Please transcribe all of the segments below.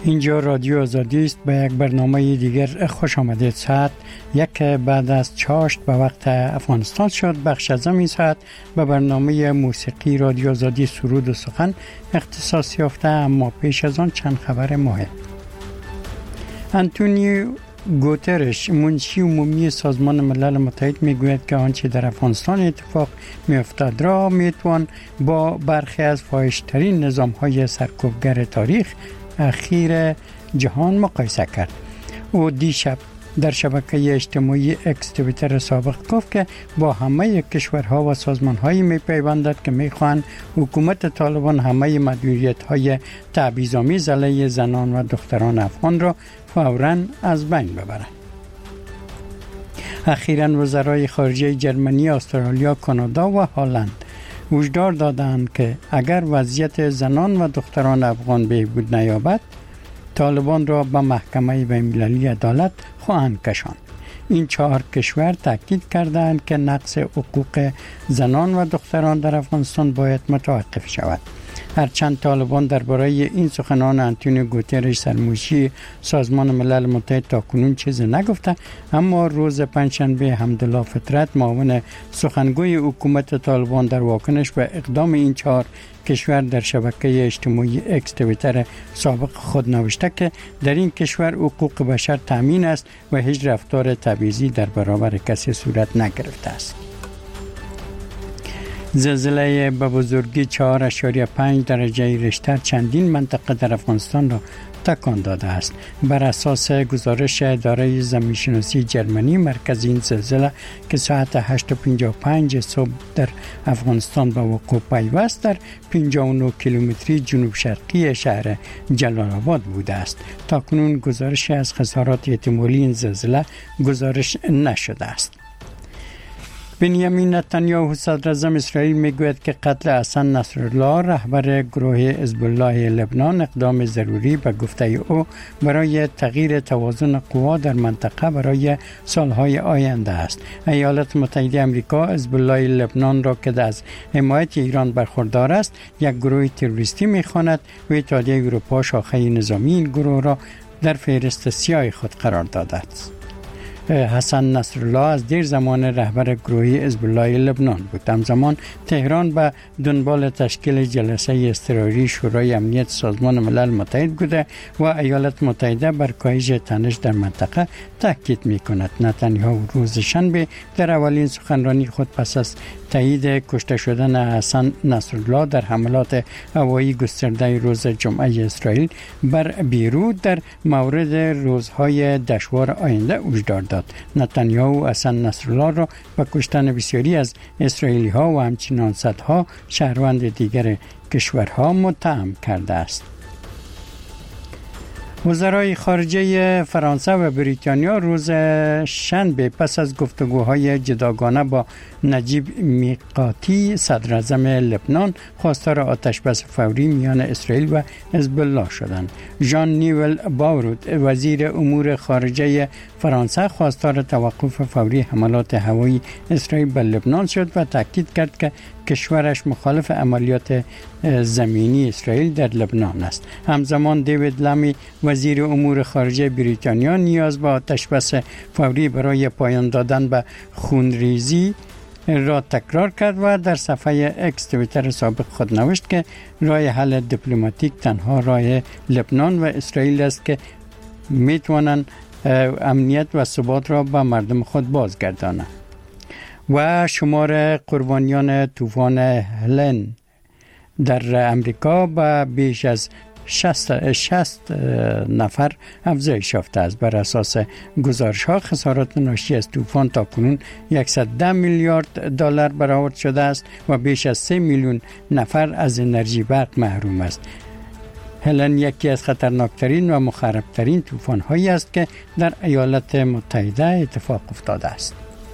اینجا رادیو آزادی است. به یک برنامه دیگر خوش آمدید. ساعت یک بعد از چاشت به وقت افغانستان شد. بخش از این ساعت به برنامه موسیقی رادیو آزادی سرود و سخن اختصاص یافته، اما پیش از آن چند خبر مهم. آنتونیو گوترش، منشی عمومی سازمان ملل متحد، میگوید که آنچه در افغانستان اتفاق میافتد را میتوان با برخی از فاحش‌ترین نظام‌های سرکوبگر تاریخ اخیر جهان مقایسه کرد. او دیشب در شبکه اجتماعی اکس توییتر سابق گفت که با همه کشورها و سازمان‌هایی می‌پیوندد که می‌خواهند حکومت طالبان همه محدودیت‌های تبعیض‌آمیز علیه زنان و دختران افغان را فوراً از بین ببرند. اخیراً وزرای خارجه جرمنی، استرالیا، کانادا و هلند هشدار دادند که اگر وضعیت زنان و دختران افغان بهبود نیابد، طالبان را به محکمه بین‌المللی عدالت خواهند کشاند. این 4 کشور تاکید کردند که نقض حقوق زنان و دختران در افغانستان باید متوقف شود. هرچند طالبان درباره این سخنان آنتونیو گوترش، سرمنشی سازمان ملل متحد، تاکنون چیزی نگفته، اما روز پنجشنبه حمدالله فطرت، معاون سخنگوی حکومت طالبان، در واکنش به اقدام این 4 کشور در شبکه اجتماعی اکس توییتر سابق خود نوشته که در این کشور حقوق بشر تامین است و هیچ رفتار تبعیضی در برابر کسی صورت نگرفته است. زلزله به بزرگی 4.5 درجه ریشتر چندین منطقه در افغانستان را تکان داده است. بر اساس گزارش اداره زمین‌شناسی جرمنی، مرکز این زلزله که ساعت 8:55 صبح در افغانستان به وقوع پیوست، در 59 کیلومتری جنوب شرقی شهر جلال آباد بوده است. تاکنون گزارش از خسارات احتمالی این زلزله گزارش نشده است. بنیامین نتانیاهو، صدر اعظم اسرائیل، میگوید که قتل حسن نصرالله، رهبر گروه حزب الله لبنان، اقدام ضروری به گفته او برای تغییر توازن قوا در منطقه برای سالهای آینده است. ایالات متحده آمریکا حزب الله لبنان را که از حمایت ایران برخوردار است یک گروه تروریستی می‌خواند و اتحادیه اروپا شاخه نظامی این گروه را در فهرست سیاه خود قرار داده است. حسن نصرالله از دیر زمان رهبر گروه حزب الله لبنان بود. همزمان تهران به دنبال تشکیل جلسه اضطراری شورای امنیت سازمان ملل متحد بوده و ایالات متحده بر کاهش تنش در منطقه تاکید می‌کند. نتانیاهو روز شنبه در اولین سخنرانی خود پس از تایید کشته شدن حسن نصرالله در حملات هوایی گسترده روز جمعه اسرائیل بر بیروت در مورد روزهای دشوار آینده هشدار داد. نتانیاهو حسن نصرالله را به کشتن بسیاری از اسرائیلی ها و همچنین صدها شهروند دیگر کشورها متهم کرده است. وزرای خارجه فرانسه و بریتانیا روز شنبه پس از گفتگوهای جداگانه با نجیب میقاتی، صدر اعظم لبنان، خواستار آتشبس فوری میان اسرائیل و حزب الله شدند. ژان نیول باورود، وزیر امور خارجه فرانسه، خواستار توقف فوری حملات هوایی اسرائیل به لبنان شد و تاکید کرد که کشورش مخالف عملیات زمینی اسرائیل در لبنان است. همزمان دیوید لامی، وزیر امور خارجه بریتانیا، نیاز به آتشبس فوری برای پایان دادن به خونریزی را تکرار کرد و در صفحه اکس توییتر سابق خود نوشت که راه حل دیپلماتیک تنها راه لبنان و اسرائیل است که میتوانند امنیت و ثبات را به مردم خود بازگردانند. و شمار قربانیان طوفان هلن در امریکا به بیش از 60 نفر افزایش یافته است. بر اساس گزارش‌ها خسارات ناشی از طوفان تاکنون 110 میلیارد دلار برآورد شده است و بیش از 3 میلیون نفر از انرژی برق محروم است. هلن یکی از خطرناکترین و مخربترین طوفان‌هایی است که در ایالات متحده اتفاق افتاده است.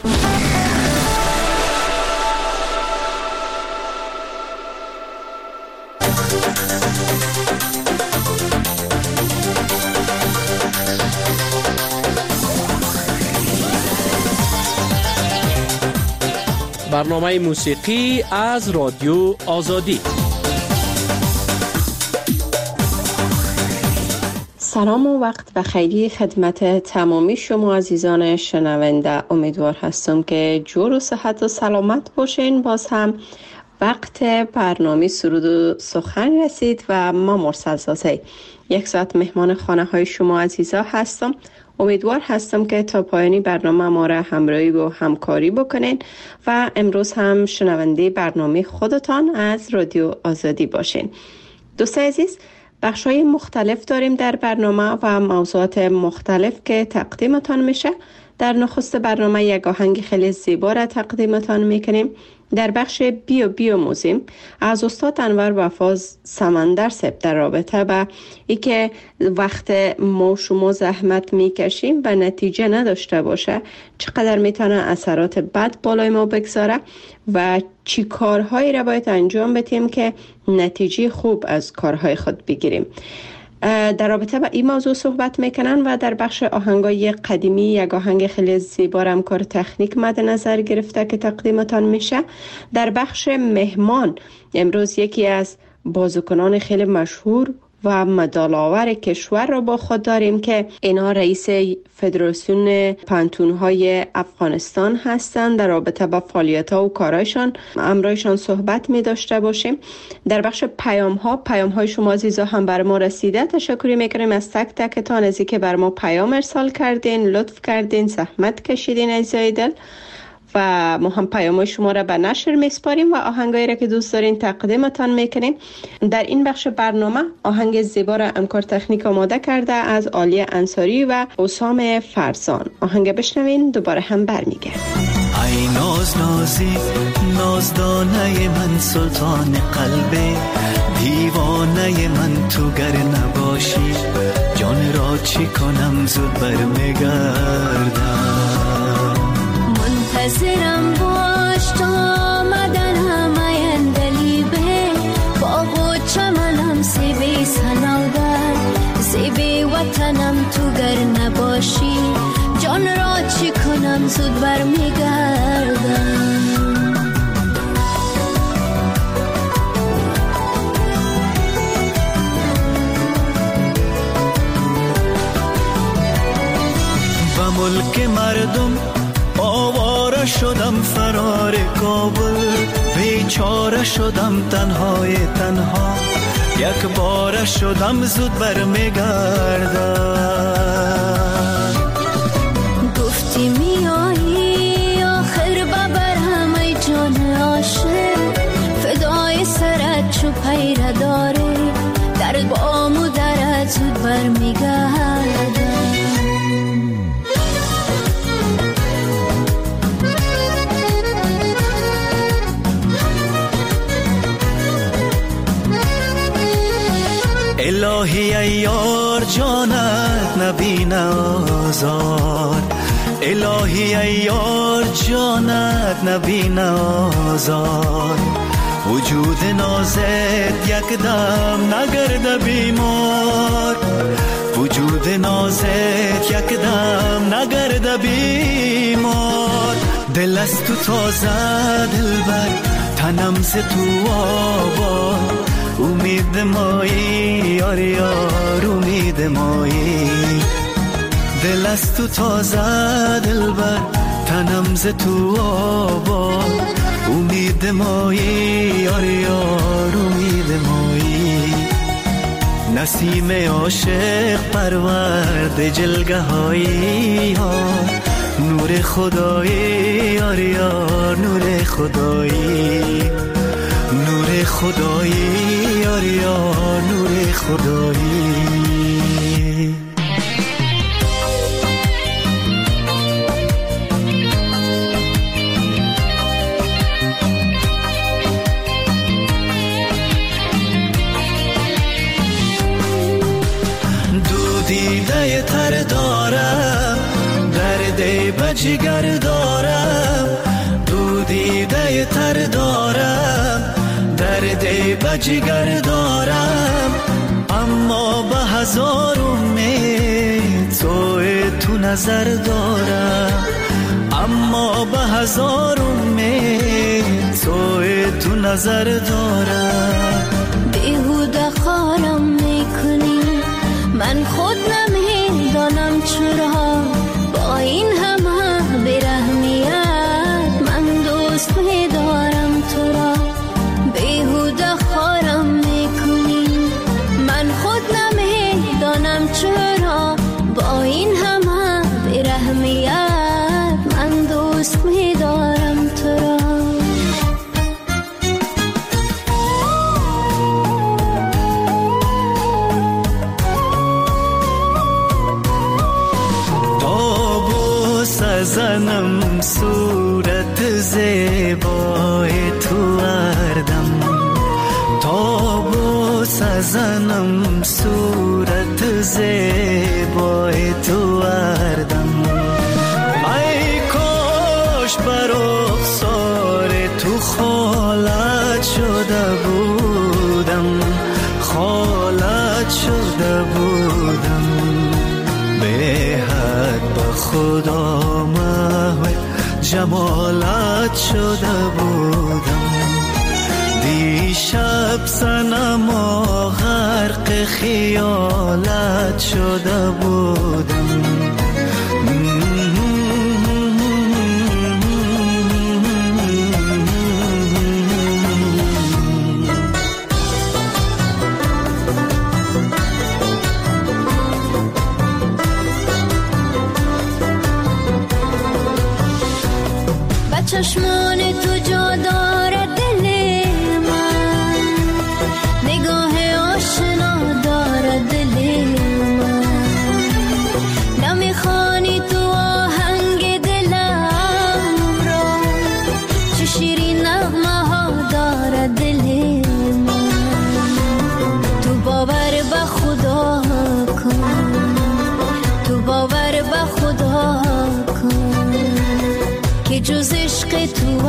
برنامه موسیقی از رادیو آزادی. سلام و وقت بخیری خدمت تمامی شما عزیزان شنونده. امیدوار هستم که جور و صحت و سلامت باشین. باز هم وقت برنامه سرود و سخن رسید و ما مرسل زاده یک ساعت مهمان خانه های شما عزیزا هستم. امیدوار هستم که تا پایانی برنامه ما را همراهی و همکاری بکنین و امروز هم شنونده برنامه خودتان از رادیو آزادی باشین. دوستان عزیز، بخش‌های مختلف داریم در برنامه و موضوعات مختلف که تقدیمتان میشه. در نخست برنامه یک آهنگ خیلی زیبا را تقدیمتان میکنیم. در بخش بیو موزیم از استاد انور وفا سمندر صاحب در رابطه با ای که وقت ما شما زحمت میکشیم و نتیجه نداشته باشه چقدر میتونه اثرات بد بالای ما بگذاره و چی کارهایی را باید انجام بدیم که نتیجه خوب از کارهای خود بگیریم. در رابطه با این موضوع صحبت میکنن و در بخش آهنگای قدیمی یک آهنگ خیلی زیبا را کار تکنیک مد نظر گرفته که تقدیمتان میشه. در بخش مهمان امروز یکی از بازیکنان خیلی مشهور و مدال‌آور کشور را با خود داریم که اینا رئیس فدراسیون پانتون‌های افغانستان هستند. در رابطه با فعالیت‌ها و کارایشان امروزشان صحبت می داشته باشیم. در بخش پیام‌های شما عزیزا هم بر ما رسیده. تشکر می‌کنیم از تک تکتان از اینکه بر ما پیام ارسال کردین، لطف کردین، زحمت کشیدین عزیزای دل و ما هم پیام‌های شما را به نشر میسپاریم و آهنگایی را که دوست دارین تقدیمتان میکنیم. در این بخش برنامه آهنگ زیبا را امکار تکنیک آماده کرده از عالیه انصاری و حسام فرزان. آهنگ بشنوین دوباره هم برمیگردیم. ای ناز نازی نازدانه من، سلطان قلبی دیوانه من، تو گر نباشی جان را چی کنم زود برمیگردم. منتظرم باش تا آمدنم ایندلیبه، باغ و چمنم سیبی سنوبر، سیبی وطنم تو گر نباشی جان را چی کنم زود برمیگردم. و ملک مردم آواره شدم، فرار کابل بیچاره شدم، تنهای تنها یک باره شدم، زود برمیگردم. گفتی میایی آخر ببرم ای جان عاشق، فدای سرت چو پیره داره در بام و درت زود برمیگردم. الهی ای یار جانت نبینه آزار، الهی ای یار جانت نبینه آزار، وجود نازت یک دم نگرده بیمار، وجود نازت یک دم نگرده بیمار. دل از تو تازه دلبر، تنم ز تو آباد، امید مایی یار یار امید مایی. دل از تو تازه دلبر، تنم ز تو آباد، امید مایی یار یار امید مایی. نسیم عاشق پرورد جلگه هایی ها، نور خدایی یار یار نور خدایی، نور خدایی یار یار نور خدایی. دو دیده تر دارم، درد به جگر دارم، دو دیده تر دارم، درد به جگر دارم، اما به هزار امید تو نظر دارم، اما به هزار امید تو نظر دارم. بیهوده خارم میکنی، من خود صورت زیبای تو اردم تا بوس زنم صورت زیبای تو اردم ای کاش بر رخسار تو خالت شده بودم خالت شده بودم به حد به خدا محو جمالت شده بودم دیشب صنما غرق خیالت شده بودم چشمان تو جا داره دل من نگاه آشنا داره دل من نمیخوانی تو آهنگ دلم را چه شیرین نغمه ها داره دل من تو باور به خدا کن تو باور به خدا کن که جز عشق تو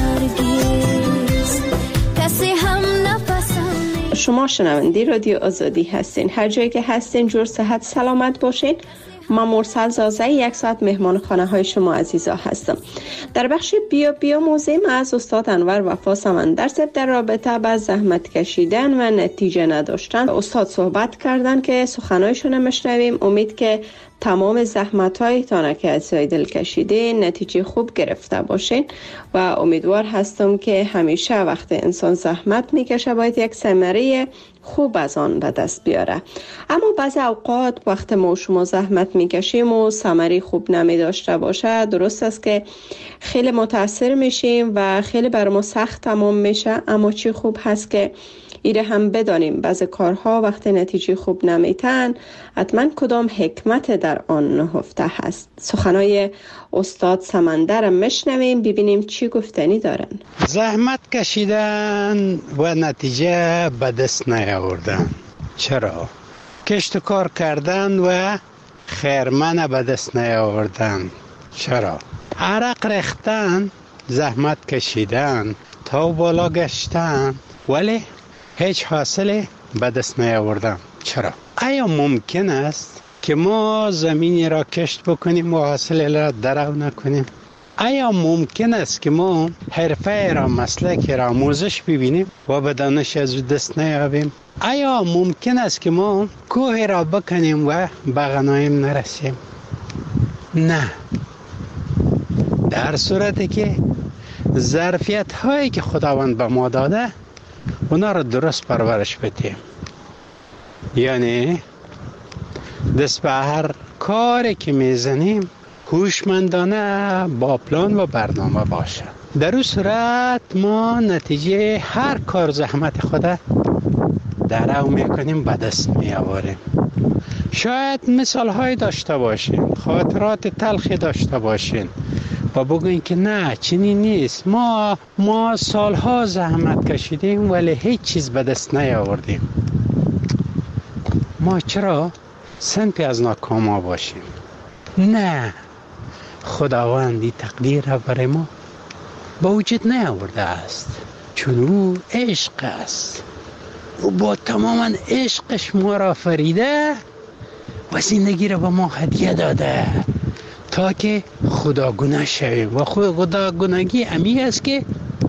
هرگز کسی هم نپسند. شما شنونده رادیو آزادی هستین. هر جایی که هستین جور صحت سلامت باشین. من مرسل زازه 1 ساعت مهمان خانه های شما عزیزا هستم. در بخش بیا موضوع ما از استاد انور وفا سمندر صاحب در رابطه با زحمت کشیدن و نتیجه نداشتن استاد صحبت کردن که سخنایشون میشنویم. امید که تمام زحمت‌هایتان که از دل کشیده نتیجه خوب گرفته باشین و امیدوار هستم که همیشه وقت انسان زحمت میکشه باید یک ثمره خوب از آن به دست بیاره. اما بعضی اوقات وقت ما شما زحمت میکشیم و ثمره خوب نمی داشته باشه، درست است که خیلی متاثر میشیم و خیلی بر ما سخت تمام میشه. اما چی خوب هست که ایره هم بدانیم بعضی کارها وقت نتیجه خوب نمیتن حتما کدام حکمت در آن نهفته هست. سخنای استاد سمندر میشنویم ببینیم چی گفتنی دارن. زحمت کشیدن و نتیجه به دست نیاوردن. چرا؟ کشت کار کردن و خیرمن به دست نیاوردن. چرا؟ عرق ریختن، زحمت کشیدن، تا بالا گشتن ولی هیچ حاصل به دست نیاوردن. چرا؟ آیا ممکن است که ما زمینی را کشت بکنیم و حاصل را درو نکنیم؟ آیا ممکن است که ما حرفه را مسلک را آموزش ببینیم و به دانش از دست نیابیم؟ آیا ممکن است که ما کوه را بکنیم و به غنایم نرسیم؟ نه. در صورتی که ظرفیت هایی که خداوند به ما داده اونا را درست پرورش بدیم، یعنی دست به هر کاری که میزنیم هوشمندانه با پلان و برنامه باشه. در اون صورت ما نتیجه هر کار زحمت خود درو میکنیم به دست میآوریم. شاید مثال های داشته باشین، خاطرات تلخی داشته باشین و بگوین که نه چنین نیست، ما سالها زحمت کشیدیم ولی هیچ چیز به دست نیاوردیم. ما چرا صنفی از ناکاما باشیم؟ نه، خداوندی تقدیر را برای ما با وجود نیاورده است، چون او عشق است. او با تماما عشقش ما را فریده و زندگی را به ما هدیه داده تا که خداگونه شویم. و خداگونگی امی است که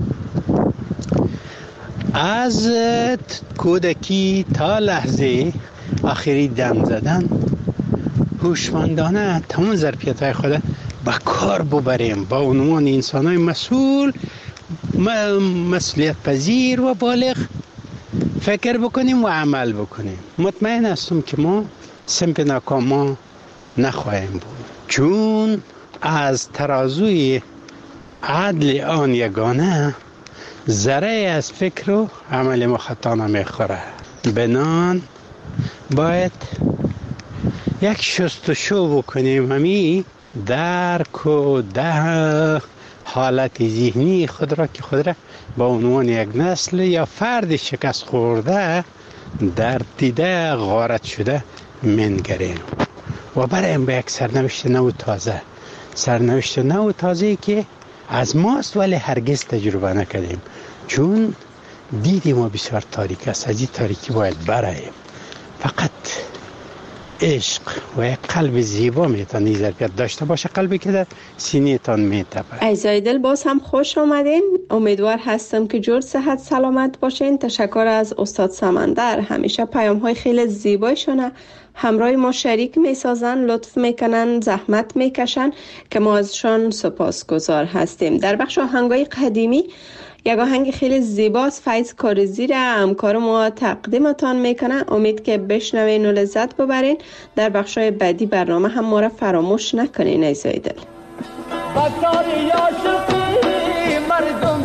از کودکی تا لحظه آخری دم زدن هوشمندانه تمام ظرفیت‌های خود به کار ببریم، با عنوان انسان‌های مسئول، مسئولیت پذیر و بالغ فکر بکنیم و عمل بکنیم. مطمئن هستم که ما صنف ناکاما نخواهیم بود، چون از ترازوی عدل آن یگانه ذره از فکر و عمل ما خطا نمیخوره. بنان باید یک شستشو بکنیم، همی درک و ده حالت ذهنی خود را که خود را به عنوان یک نسل یا فرد شکست خورده در دیده غارت شده منگریم و برایم به یک سرنوشت نو تازه، سرنوشت نو تازه که از ماست ولی هرگز تجربه نکردیم، چون دیدی ما بسیار تاریک است. از این تاریکی باید براییم. فقط عشق و یک قلب زیبا میتونی ظرفیت داشته باشه، قلبی که در سینه تان میتپه. عزیزای دل، باز هم خوش آمدین. امیدوار هستم که جور صحت سلامت باشین. تشکر از استاد سمندر، همیشه پیام های خیلی زیبایشونه همراه ما شریک میسازن، لطف میکنن، زحمت میکشن که ما ازشان سپاسگزار هستیم. در بخش آهنگای قدیمی یک آهنگ خیلی زیباست، فیض کارزی را همکار ما تقدیمتان میکنه. امید که بشنوین و لذت ببرین. در بخشای بعدی برنامه هم ما را فراموش نکنین عزیزای دل. بکاری عاشقی مردم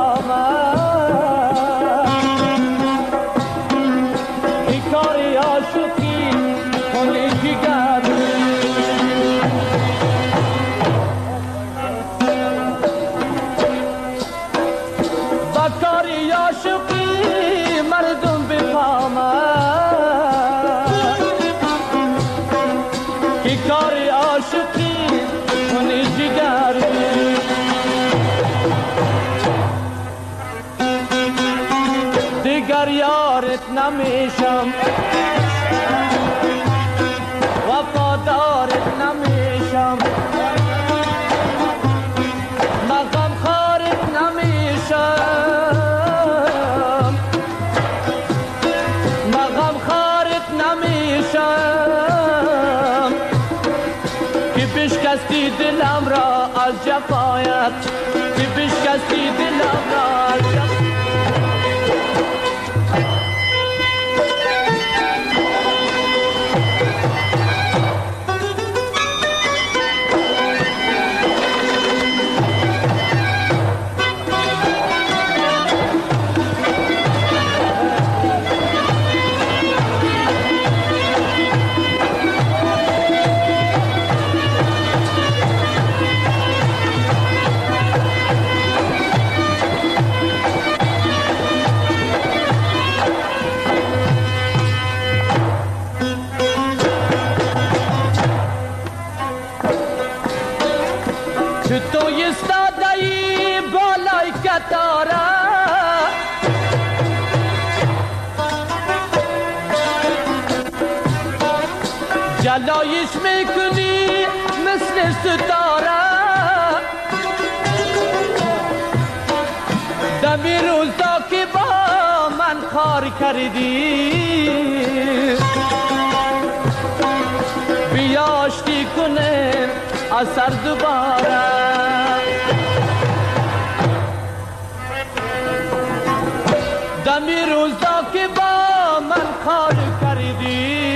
بفهمن، ای کاری عاشقی کنی جگر، بکاری عاشقی مردم بفهمن، ای کاری عاشقی کنی جگر، دیگر یارت نمیشم، وفادارت نمیشم، مغم خارت نمیشم، مغم خارت نمیشم، که بشکستی دلم را از جفایت، که بشکستی دلم را از جفایت. جلایش میکنی مثل ستاره، دمی روزا که با من کار کردی، بیاشتی کنه از سر دوباره، دمی روزا که با من کار کردی،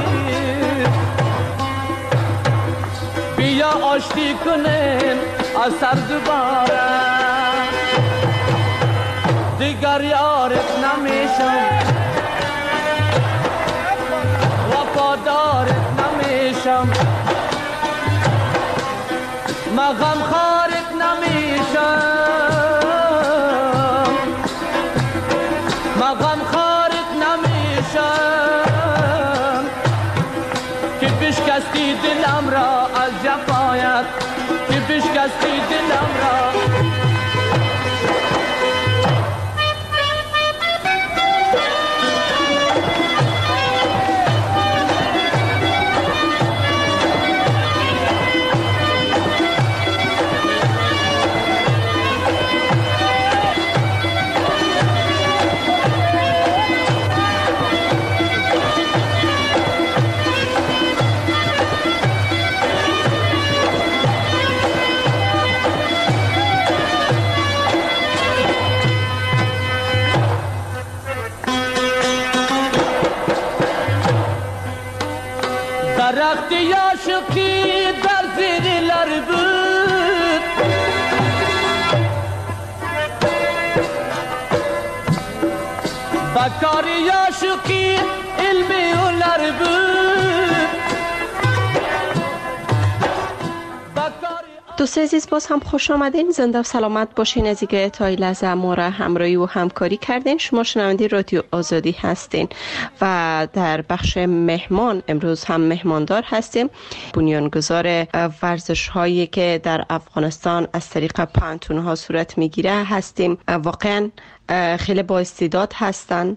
بیا آشتی کنیم از سر دوباره، دیگر یارت نمیشم، وفادارت نمیشم، مغم خارت نمیشم، مغم خارت نمیشم، که بشکستی دلم را از جفایت، که بشکستی دلم را. درختی عاشقی در زیر لر بود، بکاری عاشقی علمی هنر بود، دوست عزیز باز هم خوش آمدین. زنده و سلامت باشین. از اینکه تا این لحظه ما را همراهی و همکاری کردین. شما شنونده رادیو آزادی هستین و در بخش مهمان امروز هم مهماندار هستیم. بنیانگذار ورزش هایی که در افغانستان از طریق پانتون ها صورت میگیره هستیم. واقعا خیلی با استعداد هستن،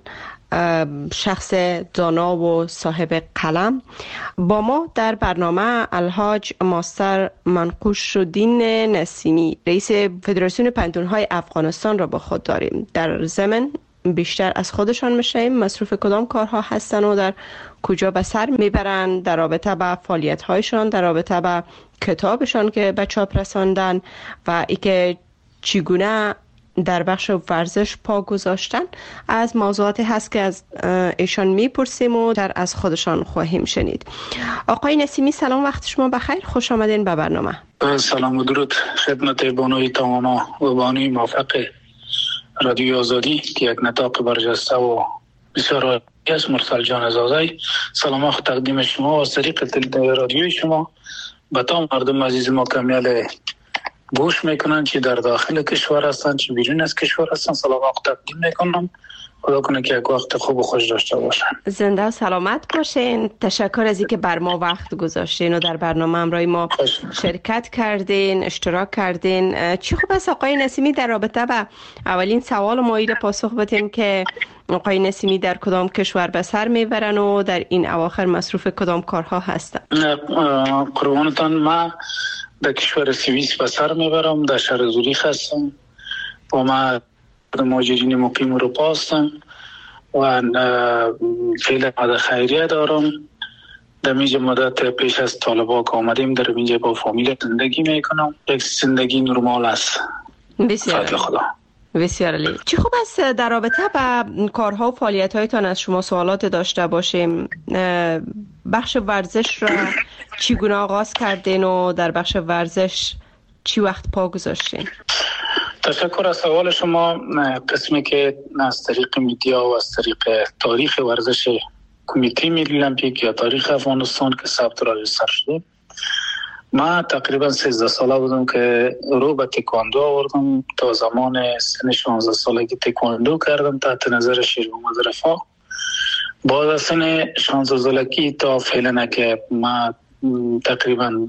شخص دانا و صاحب قلم. با ما در برنامه الحاج ماستر منقوش‌الدین نسیمی، رئیس فدراسیون پانتون‌های افغانستان را با خود داریم. در ضمن بیشتر از خودشان میشیم، مصروف کدام کارها هستن و در کجا به سر میبرن در رابطه با فعالیت‌هایشان، در رابطه با کتابشان که به چاپ رساندن و اینکه چگونه در بخش ورزش پا گذاشتن، از موضوعاتی هست که از ایشان میپرسیم و در از خودشان خواهیم شنید. آقای نسیمی سلام، وقت شما بخیر، خوش آمدین به برنامه. سلام و درود خدمت بانوی توانا و بانوی موفق رادیو آزادی که یک نطاق برجسته و بسیار عالی است. مرسل جان عزازی سلام تقدیم شما و از طریق رادیوی شما به تمام مردم عزیز ما کمیل گوش میکنن، چی در داخل کشور هستن چی بیرون از کشور هستن. سلام تقدیم میکنم. خدا کنه که یک وقت خوب و خوش داشته باشن. زنده و سلامت باشین. تشکر از اینکه بر ما وقت گذاشتین و در برنامه همراه ما شرکت کردین، اشتراک کردین. چی خوب است آقای نسیمی در رابطه با اولین سوال ما را پاسخ بدیم که آقای نسیمی در کدام کشور به سر میبرن و در این اواخر مصروف کدام کارها هستن؟ قربانتان، ما در کشور سوئیس به سر میبرم، در شهر زوریخ هستم و ما مهاجرین مقیم اروپا هستم و فعلا مدت خیریه دارم. در اینجا مدت پیش از طالبان که آمدیم در اینجا با فامیل زندگی میکنم. یک زندگی نرمال است. بسیار خدا. بسیار عالی. چی خوب است در رابطه با کارها و فعالیت‌هایتان از شما سوالات داشته باشیم. بخش ورزش را چگونه آغاز کردین و در بخش ورزش چی وقت پا گذاشتین؟ تشکر از سوال شما. قسمی که از طریق میدیا و از طریق تاریخ ورزش کمیته ملی المپیک یا تاریخ افغانستان که ثبت را رجیستر شده، ما تقریبا 13 ساله بودم که رو به تکواندو آوردم. تا زمان سن 16 سالگی تکواندو کردم تحت نظر شیر محمد رفاق. بعد از سن 16 سالگی تا فعلا که ما تقریبا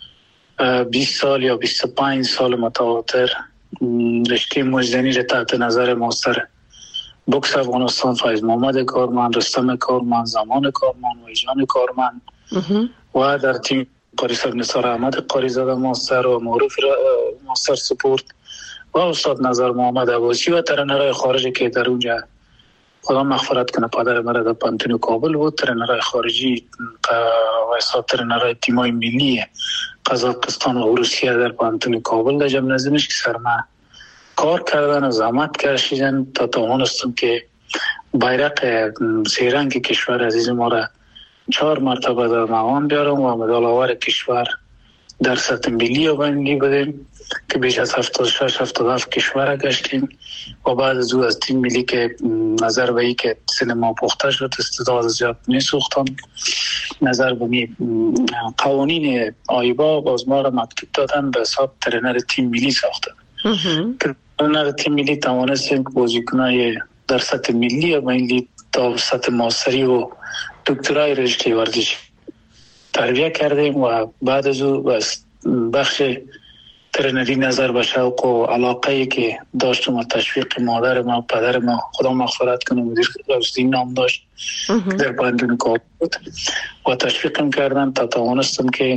20 سال یا 25 سال متواتر رشته مجزنی را تحت نظر ماستر بوکس افغانستان فایز محمد کارمن، رستم کارمن، زمان کارمن و ایجان کارمن و در تیم قاری نثار احمد قاری زاده ماستر و معروف ماستر سپورت و استاد نظر محمد عباسی و ترنرهای خارجی که در اونجا خدا مغفرت کنه پدر مرا در پانتون کابل بود. ترنرهای خارجی و استاد ترنرهای تیمای ملی قزاقستان و روسیه در پانتون کابل در ژیمنازیومش که سرما کار کردن و زحمت کشیدن تا توانستم که بیرق سه‌رنگ کشور عزیز ما را 4 مرتبه در مقام بیارم و مدال آور کشور در سطح ملی و بین‌المللی بدیم که بیش از 76-77 کشور گشتیم و بعد از او از تیم ملی که نظر به ای که سینما پخته شد استعداد زیاد میسوختم، نظر به قوانین آیبا باز ما را مکتوب دادن به حساب ترینر تیم ملی ساختن که ترینر تیم ملی توانستیم که بازیکنای در سطح ملی و بین‌المللی تا سطح ماستری و دکترای رشته ورزش تربیت کردیم و بعد از او بخش ترینری نظر به شوق و علاقه‌ای که داشتم و تشویق مادر ما و پدر ما خدا مغفرت کنه مدیر رشدی نام داشت در پانتون کار بود و تشویقم کردن تا توانستم که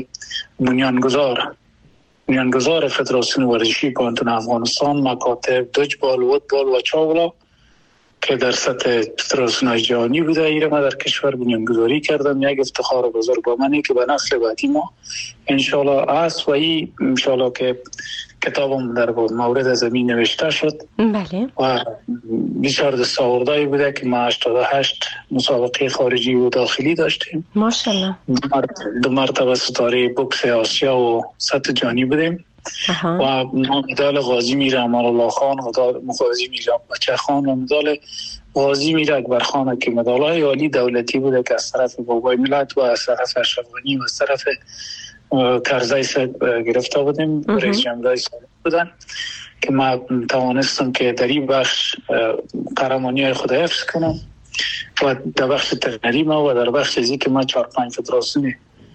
بنیانگذار فدراسیون ورزشی پانتون افغانستان مکاتب دجبال وتبال و چاولا که در سطح فدراسیون جهانی بوده ایره ما در کشور بنیانگذاری کردم. یک افتخار بزرگ با منی که به نسل بعدی ما انشالله است و این انشالله که کتابم در مورد زمین نوشته شد. بله. و بسیار دستاوردهایی بوده که ما 88 مسابقه خارجی و داخلی داشتیم. ماشاءالله. 2 مرتبه ستاره بوکس آسیا و سطح جهانی بودیم. و مدال غازی میر امان الله خان، مدال غازی میر بچه خان و مدال غازی میر اکبر خان که مدال‌های عالی دولتی بوده که از طرف بابای ملت و از طرف اشرف غنی و از طرف کرزی گرفته بودیم، رئیس جمهور بودن که ما توانستم که در این بخش قهرمانی های خود حفظ کنم و در بخش ترنری ما و در بخش ازی که ما 4-5 فدراسیون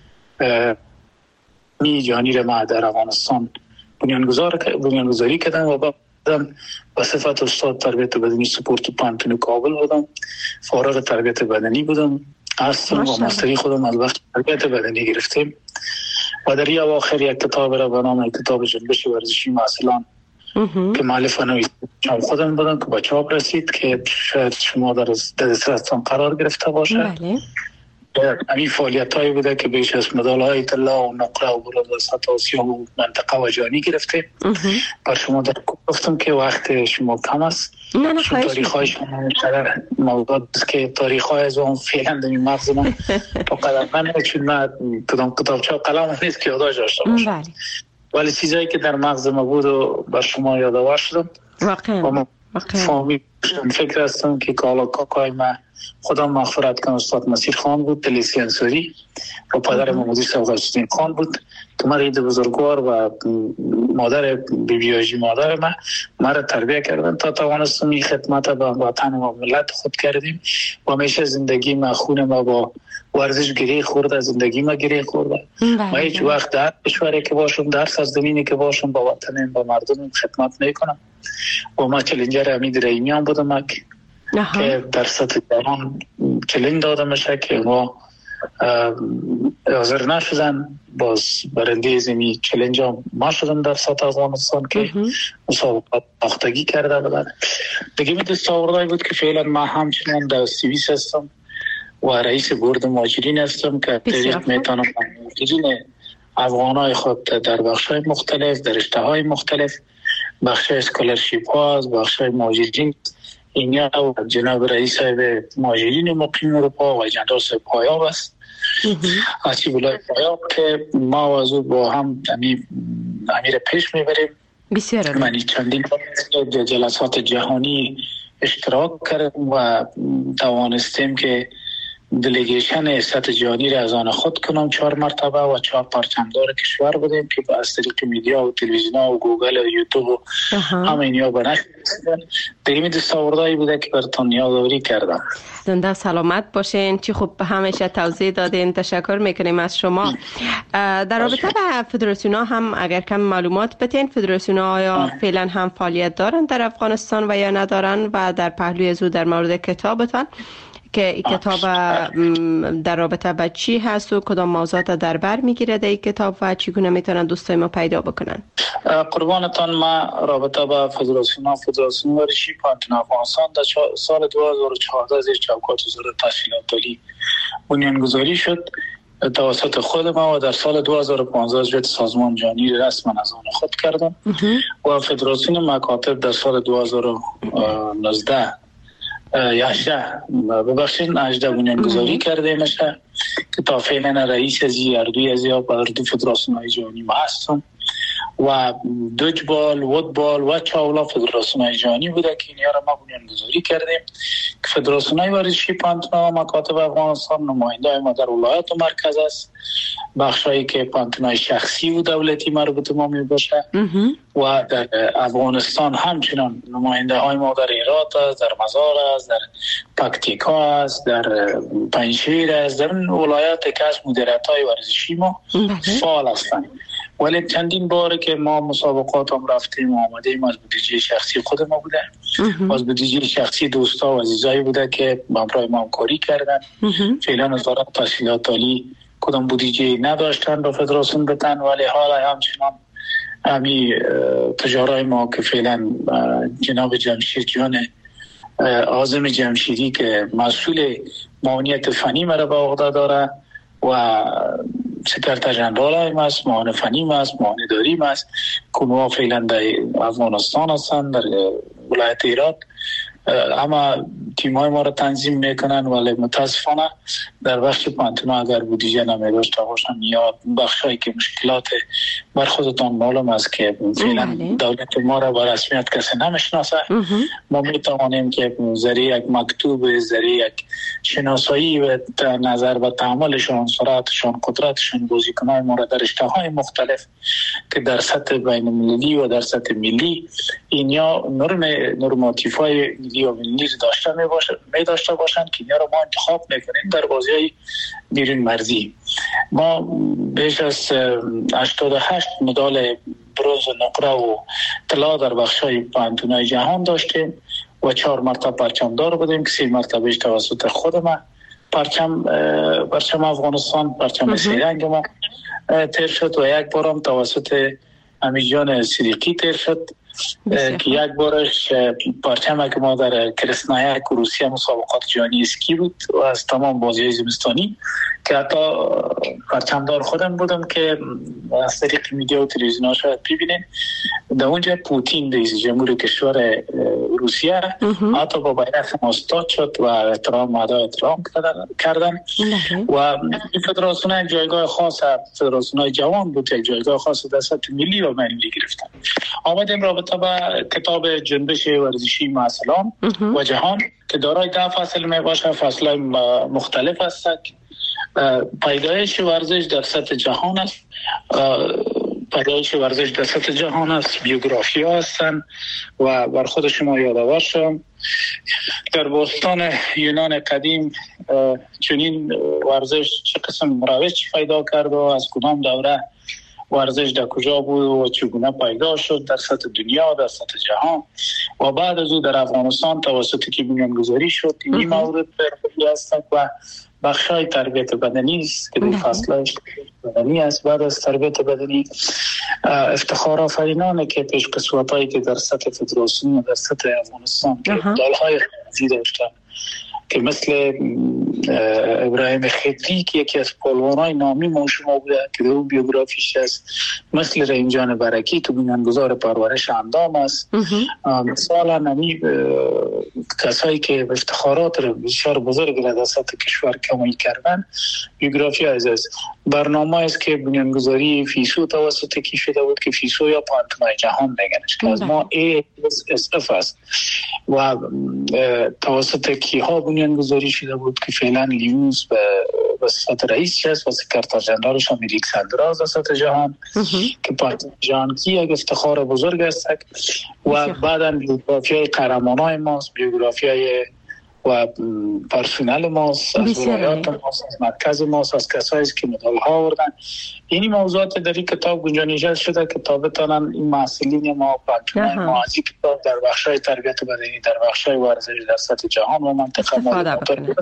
جهانی را ما در افغانستان بنیانگذاری کردم و بعدم به صفت استاد تربیت بدنی سپورت پانتون کابل بودم، فارغ تربیت بدنی بودم هستم و ماستری خودم از بخش تربیت بدنی گرفتیم و در این اواخر یک کتاب را به نام کتاب جنبش ورزشی معاصلان که مؤلف و نویسنده خودم بودم که به چاپ رسید که شاید شما در دسترستان قرار گرفته باشه. همین فعالیت هایی بوده که بیش از مدال های طلا و نقره و بلند وسط آسیا و منطقه و جهانی گرفته. بر شما در گفتم که وقت شما کم است، تاریخ های شما موضوع است که تاریخ های از اون فعلا در این مغز من با قدم من چون من کدام کتابچه و قلم نیست که یاداش داشته باشم، ولی چیزایی که در مغز ما بود و بر شما یادآور شدم. واقعا فکر هستم که کاکای من خدا مغفرت کنه استاد مسیر خان بود، تلیسی انصاری و پدر مدیر سوق‌الدین خان بود که مرید بزرگوار و مادر بیبیاجی مادر ما را تربیت کردن تا توانستم این خدمت به وطن و ملت خود کردیم و همیشه زندگی ما خون ما با ورزش گره خورده، زندگی ما گره خورده. ما هیچ وقت در کشوری که باشم، در سرزمینی که باشم با وطنم با مردمم خدمت نکنم و ما چلنجر امید رحیمیان بودم که در سطح جهان چلنج داده میشه که ما حاضر نشدن، باز برنده زمین چلنج هم ما شدن در سطح افغانستان که مسابقات باختگی کرده بودن. دیگه می دستاوردهایی بود که فعلا ما همچنان در سوئیس هستم و رئیس بورد مهاجرین هستم که طریق میتونم مهاجرین افغانای خود در بخش‌های مختلف، در رشته‌های مختلف، بخش اسکولرشیپ ها، بخش مهاجرین اینیا و جناب رئیس مهاجرین مقیم اروپا و جناب پایاب است آسیب الله پایاب که ما از او با هم امیر پیش میبریم. بسیار من چندین جلسات جهانی اشتراک کردم و توانستیم که دلیگیشن سطح جهانی را از آن خود کنم 4 مرتبه و 4 پرچمدار کشور بودیم که از طریق میدیا و تلویزیون و گوگل و یوتیوب و همه اینیا بنشت دیگه می دستاوردهایی بوده که براتون یادآوری کردم. زنده سلامت باشین. چی خوب همیشه توضیح دادین، تشکر میکنیم از شما. در رابطه با فدراسیون ها هم اگر کم معلومات بتین، فدراسیون ها آیا فعلا هم فعالیت دارن در افغانستان و یا ندارن؟ و در پهلوی از او در مورد کتابتان که این کتاب در رابطه با چی هست و کدام موضوعات در بر میگیره در این کتاب و چگونه میتونن دوستای ما پیدا بکنن؟ قربانتان، ما رابطه با فدراسیون ورزشی پانتون افغانستان در سال 2014 زیر چوکات وزارت تشکیلات عالی بنیانگذاری شد توسط خود ما و در سال 2015 جهت سازمان جهانی رسما از آن خود کردم و فدراسیون مکاتب در سال 2019 18 بنیانگذاری کرده میشه که تا فعلا رئیس ازی اردوی ازی ها اردو فدراسیون های جهانی ما هستم و دوجبال، وودبال و چاولا فدراسیون های جهانی بوده که اینها را ما بنیانگذاری کردیم که فدراسیون های ورزشی پانتون و مکاتب افغانستان نماینده های ما در ولایت و مرکز است، بخش هایی که پانتون های شخصی و دولتی مربوط ما می باشه و در افغانستان همچنان نماینده های ما در هرات است، در مزار است، در پکتیکا است، در پنجشیر است، در ولایت که از مدیریت های ورزشی ما فعال هستند. ولی چندین باره که ما مسابقات هم رفتیم و آمدیم از بودجه شخصی خود ما بوده، از بودجه شخصی دوستا و عزیزایی بوده که همراه ما همکاری کردن. فعلا وزارت تشکیلات عالی کدام بودجه نداشتن به فدراسیون بدن، ولی حالا همچنان همی تجارای ما که فعلا جناب جمشید جان عاظم جمشیدی که مسئول معاونیت فنی مرا به عهده داره و سکرتر ژنرال است، معاون فنی است، معاون اداری است، کنوا فعلا در افغانستان هستند، در ولایت هرات. اما تیم‌های ما را تنظیم میکنن، ولی متاسفانه در بخش پانتونا اگر بودجه نمی‌داشته باشن یا بخشایی که مشکلات بر خودتان معلوم است که فعلا دولت ما را به رسمیت کسی نمیشناسه. ما میتوانیم که ذریعه یک مکتوب، ذریعه یک شناسایی و نظر به تعاملشان، سرعتشان، قدرتشان، بازیکن‌های ما را در رشته‌های مختلف که در سطح بین‌المللی و در سطح ملی اینیا نورماتیف‌های ملی و ملی داشته باشند که اینا را ما انتخاب میکنیم در بازی‌های بیرون مرزی. ما بیش از 88 مدال برنز و نقره و طلا در بخش‌های پانتونای جهان داشتیم و 4 مرتبه پرچمدار بودیم که 3 مرتبه توسط خود ما پرچم افغانستان، پرچم سه‌رنگ ما تیر شد و یک بارم توسط امیجان صدیقی تیر شد که یک بارش پرچم که ما در کرسنایک روسیه مسابقات جهانی اسکی بود و از تمام بازی‌های زمستانی که حتی پرچمدار خودم بودم که از طریق میدیا و تلویزیون‌ها شاید ببینین. در اونجا پوتین رئیس جمهور کشور روسیه حتی با بیرق ما استاد شد و احترام کردن و فدراسیون جایگاه خاص، فدراسیون جوان بود، یک جایگاه خاص در سطح ملی و ملی گرفتن. آمدیم رابطه با کتاب جنبش ورزشی معاصلان و جهان که دارای 10 فصل می باشه، فصل مختلف است. پیدایش ورزش در سطح جهان است، پیدایش ورزش در سطح جهان است، بیوگرافی ها هستن و بر خود شما یادآور شم در باستان یونان قدیم چنین ورزش چه قسم مروج پیدا کرد و از کدام دوره ورزش در کجا بود و چگونه پیدا شد در سطح دنیا، در سطح جهان و بعد از او در افغانستان توسط که بنیانگذاری شد. این مورد برخوردی است و بخشای تربیت بدنی است که در فصلش بدنی است. بعد از تربیت بدنی افتخار آفرینانه که پیش قسوتایی که در سطح فدراسیون و در سطح افغانستان که دالهای خارجی داشتن که مثل ابراهیم خدری که یکی از پهلوانای نامی ما شما بوده که در بیوگرافیش است، مثل رینجان برکی که بنیانگذار پرورش اندام است. مثلا نمی کسایی که افتخارات بسیار بزرگ در سطح کشور کمایی کردن. بیوگرافی از برنامه است که بنیانگذاری فیسو توسط کی شده بود که فیسو یا پانتونای جهان میگنش که از ما ASF است و توسط کیها بنیانگذاری شده بود که فعلا لیوز به صفت رئیس هست و سکرتر جنرالش هم الکساندر در سطح جهان که پانتونای جهان کی یک افتخار بزرگ است و بعدا بیوگرافی های قهرمانای ماست، بیوگرافی های و پرسونل ماست، از ولایات ماست، از مرکز ماست، از کسایی که مدال ها آوردن. این موضوعات در این کتاب گنجانیش شده که تا بتانن این محصلین ما پانتونای ما از این کتاب در بخشای تربیت بدنی، در بخشای ورزش در سطح جهان و منطقه ما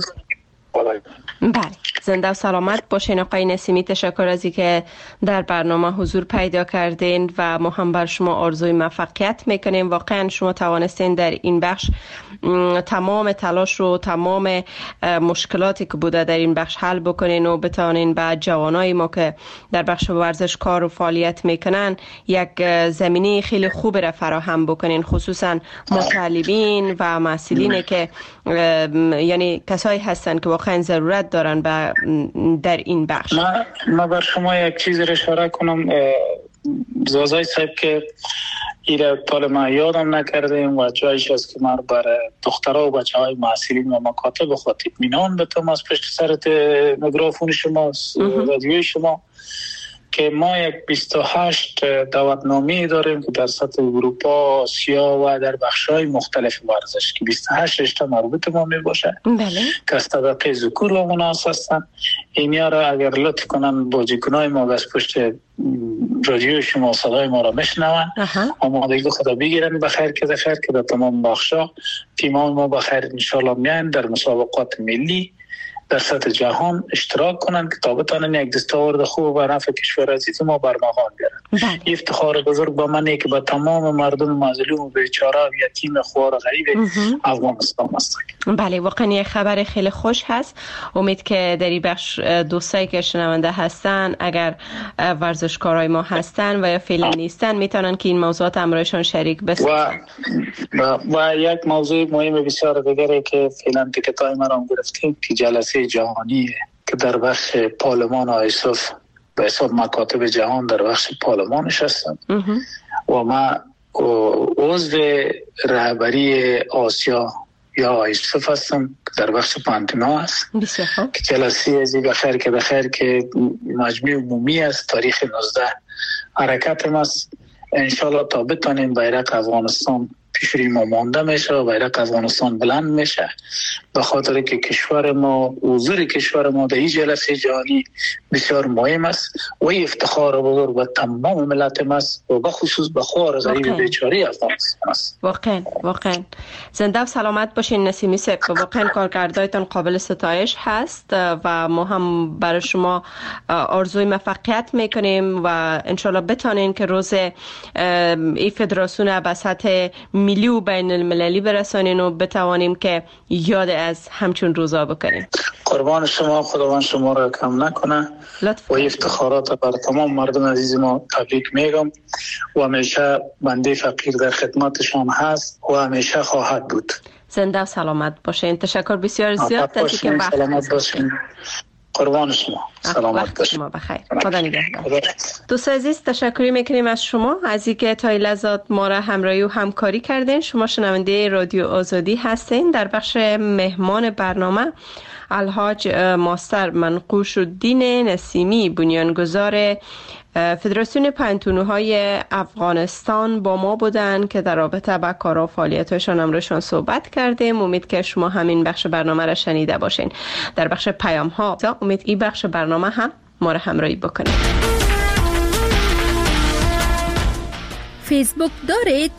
بله، زنده و سلامت باشین آقای نسیمی. تشکر از اینکه در برنامه حضور پیدا کردین و ما هم بر شما آرزوی موفقیت میکنیم. واقعا شما توانستین در این بخش تمام تلاش رو، تمام مشکلاتی که بوده در این بخش حل بکنین و بتانین به جوانای ما که در بخش ورزش کار و فعالیت میکنن یک زمینه خیلی خوب را فراهم بکنین، خصوصا مطالبین و مسئولین که یعنی کسایی هستن که واقعا ضرورت دارن در این بخش. ما بر شما یک چیز رو اشاره کنم زازای صاحب که ایره طال ما یادم نکردیم و جایش است که من برای دخترها و بچه های محصلین و مکاتب خود اطمینان بتم از پشت سرت میکروفون شما رادیوی شما که ما یک 28 دعوتنامه داریم که در سطح اروپا، آسیا و در بخش‌های مختلف ورزش که 28 رشته مربوط ما می باشه که از طبقه ذکور و مناس هستن. اینیا را اگر لطف کنن بازیکنای ما بس پشت رادیو شما صدای ما را میشنون، آمادگی خدا بگیرن بخیر که در تمام بخشا تیمان ما بخیر انشالله میان در مسابقات ملی در سطح جهان اشتراک کنند که تا بتانن یک دستاورد خوب و نفع کشور عزیز ما برمغان بیارن. افتخار بزرگ با منه که با تمام مردم مظلوم و بیچاره و یتیم خوار و غریب افغانستان است. بله، واقعا یک خبر خیلی خوش هست. امید که در این بخش دوستایی که شنونده هستن اگر ورزشکارای ما هستن و یا فعلا نیستن میتونن که این موضوعات همراهشان شریک بسازن. و یک موضوع مهم بسیار دیگری که فعلا تیکتای ما را گرفتیم که جلسه جهانی که در بخش پارلمان آیسوف به حساب مکاتب جهان در بخش پارلمانش هستم و ما عضو رهبری آسیا یا آیسوف هستم در بخش پانتنا هست که جلسه ازی بخیر که مجمع عمومی است تاریخ 19 حرکت ماست. انشالله تا بتانیم بیرق افغانستان پیشوری ما مانده میشه و بیرق افغانستان بلند میشه، به خاطر که کشور ما حضور کشور ما در این جلسه جهانی بسیار مهم است و افتخار بزرگ و تمام ملت ما است و بخصوص به خوار غریب بیچاره افغانستان است. واقعا زنده و سلامت باشین نسیمی صاحب. واقعا کارکردهایتان قابل ستایش هست و ما هم برای شما آرزوی موفقیت میکنیم و انشالله بتانین که روز این فدراسیون به سطح ملی و بین المللی برسانین و بتوانیم که یاد از همچون روزا بکنیم. قربان شما، خداوند شما را کم نکنه و افتخارات بر تمام مردم عزیز ما تبریک میگم و همیشه بنده فقیر در خدمتشان هست و همیشه خواهد بود. زنده و سلامت باشین. تشکر بسیار زیاد تا که وقت سلامت باشین. قربان شما، سلامت باشید. شما بخیر. خدا نگهدار. دوست عزیز تشکر میکنیم از شما از اینکه تا این لحظات ما را همراهی و همکاری کردین. شما شنونده رادیو آزادی هستین. در بخش مهمان برنامه الحاج ماستر منقوش الدین نسیمی بنیانگذار فدراسیون پنتونوهای افغانستان با ما بودن که در رابطه با کار و فعالیت‌هاشون امروزشون صحبت کردیم. امید که شما همین بخش برنامه را شنیده باشین. در بخش پیام ها امید این بخش برنامه هم ما را همراهی بکنید. فیسبوک دارید؟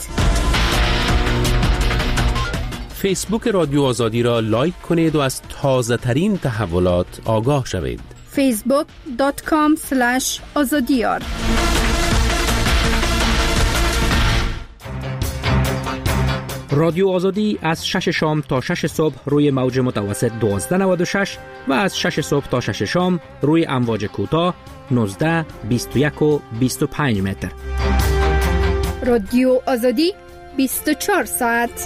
فیسبوک رادیو آزادی را لایک کنید و از تازه ترین تحولات آگاه شوید. facebook.com/azadiyar رادیو آزادی از 6 شام تا 6 صبح روی موج متوسط 1296 و از 6 صبح تا 6 شام روی امواج کوتاه 19 21 و 25 متر. رادیو آزادی 24 ساعت.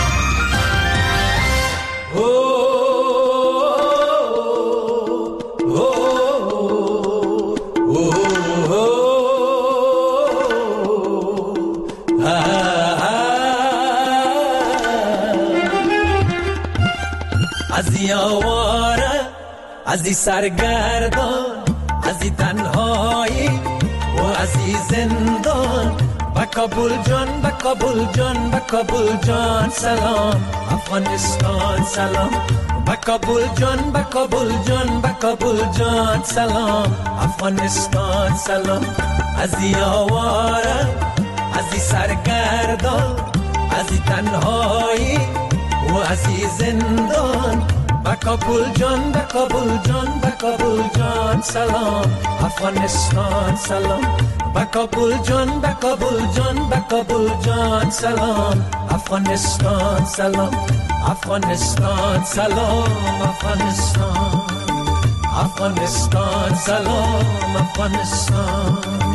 ازی آواره ازی سرگردان ازی تنهایی و ازی زندان با کابل جان با کابل جان با کابل جان سلام افغانستان سلام با کابل جان با کابل جان با کابل جان سلام افغانستان سلام ازی آواره ازی سرگردان ازی تنهایی و ازی زندان با کابل جان با کابل جان با کابل جان سلام افغانستان سلام با کابل جان با کابل جان با کابل جان سلام افغانستان سلام افغانستان سلام افغانستان افغانستان سلام افغانستان.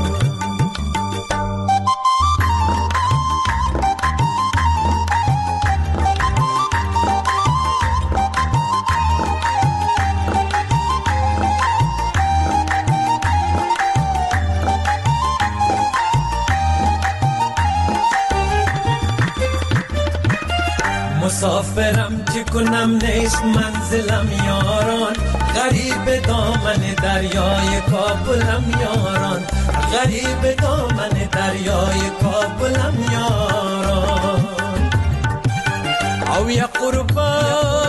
مسافرم چه کنم نیست منزلم یاران غریب دامن دریای کابلم یاران غریب دامن دریای کابلم یاران او یا قربان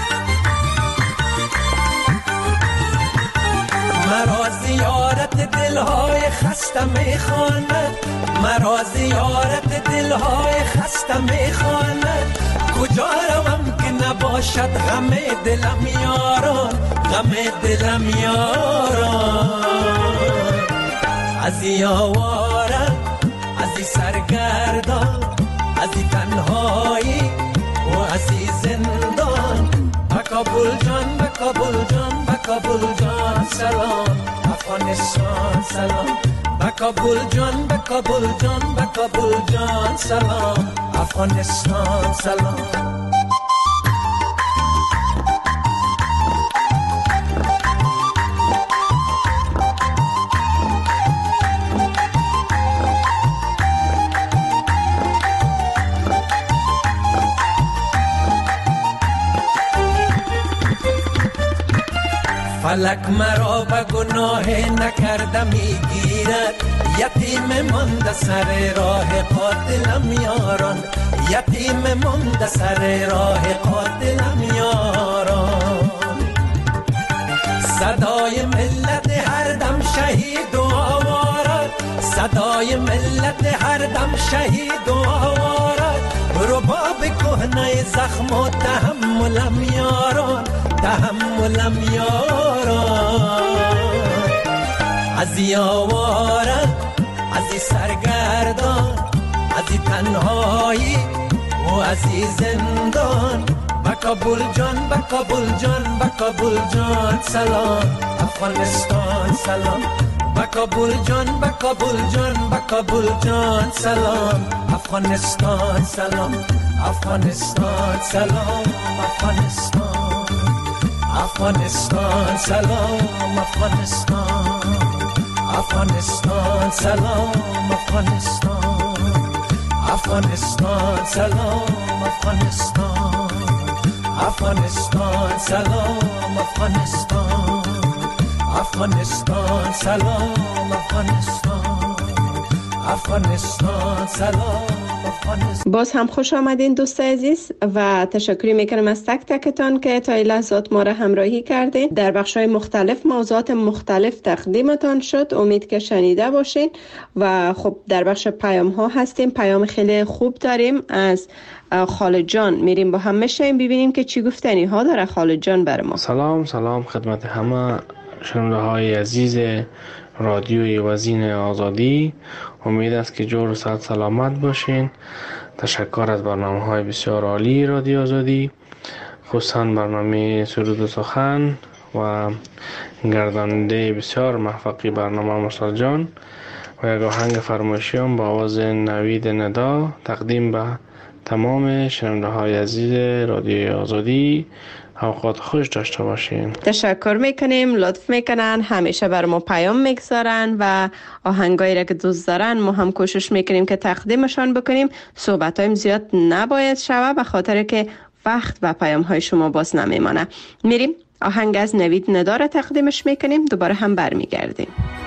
مرا زیارت دل دلهای خسته میخواند، مرا زیارت دلهای خسته میخواند. کجا روم که نباشد غم دلم یاران، غم دلم یاران. از این آواره، از این سرگردان، از این تنهایی و از این زندان. به کابل جان، به کابل جان، به کابل جان سلام. افغانستان سلام. به کابل جان، به کابل جان، به کابل جان سلام. افغانستان سلام. فلک مرا به گناه نکرده میگیرد، یتیم مانده سر راه قاتلم یاران، یتیم مانده سر راه قاتلم یاران. صدای ملت هر دم شهید و آوارد، صدای ملت هر دم شهید و آوارد. رباب کهنه زخم و تحملم یاران، تحملم یاران. از این آواره، از این سرگردان، از این تنهایی و از این زندان. به کابل جان، به کابل جان، به کابل جان سلام. افغانستان سلام. به کابل جان، به کابل جان، به کابل جان سلام. افغانستان سلام. افغانستان سلام. افغانستان، افغانستان سلام. افغانستان، افغانستان سلام. افغانستان، افغانستان سلام. افغانستان، افغانستان سلام. افغانستان، افغانستان سلام. افغانستان، افغانستان سلام. باز هم خوش آمدین دوست عزیز و تشکر میکنم از تک تکتان که تا این لحظات ما را همراهی کردین. در بخش‌های مختلف موضوعات مختلف تقدیمتان شد، امید که شنیده باشین. و خب در بخش پیام ها هستیم، پیام خیلی خوب داریم از خالد جان. میریم با هم میشیم ببینیم که چی گفتنی ها داره خالد جان بر ما. سلام خدمت همه شنونده های عزیز رادیوی وزین آزادی. امید است که جور و صحت سلامت باشین. تشکر از برنامه‌های بسیار عالی رادیو آزادی، خصوصا برنامه سرود و سخن و گرداننده بسیار موفقی برنامه مرسل جان و یک آهنگ فرمایشیام با آواز نوید ندا تقدیم به تمام شنونده های عزیز رادیو آزادی. اوقات خوش داشته باشین. تشکر میکنیم، لطف میکنن، همیشه بر ما پیام میگذارن و آهنگایی را که دوست دارن ما هم کوشش میکنیم که تقدیمشان بکنیم. صحبت هایم زیاد نباید شوه به خاطر که وقت و پیام های شما باز نمیمانه. میریم آهنگ از نوید ندا را تقدیمش میکنیم، دوباره هم برمیگردیم.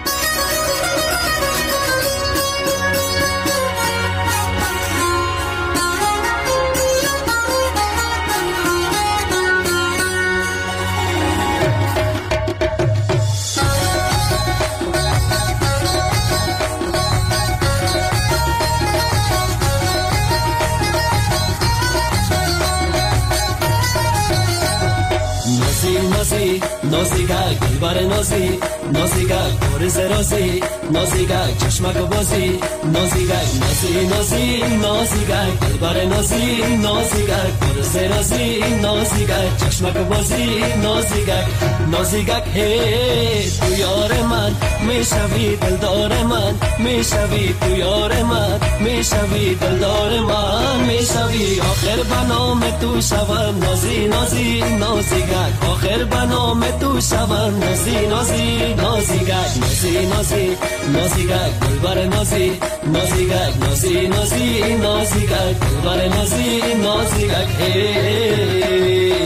نازیگا گلبر نازی، نازیگا گرز رازی، نازیگا چشمک بازی، نازیگا نازی نازی، نازیگا گلبر نازی، نازیگا گرز رازی، نازیگا چشمک بازی، نازیگا نازیگا هی تو یار من میشوی دلدار من، میشوی تو یار من، میشوی دلدار من، میشوی آخر بنام تو شوم نازی نازی نازیگا، آخر بنام تو شوم نازی نازی نازیگا، نازی نازی نازیگا گلبر نازی، نازیگا نازی نازی نازیگا گلبر نازی، نازیگا هی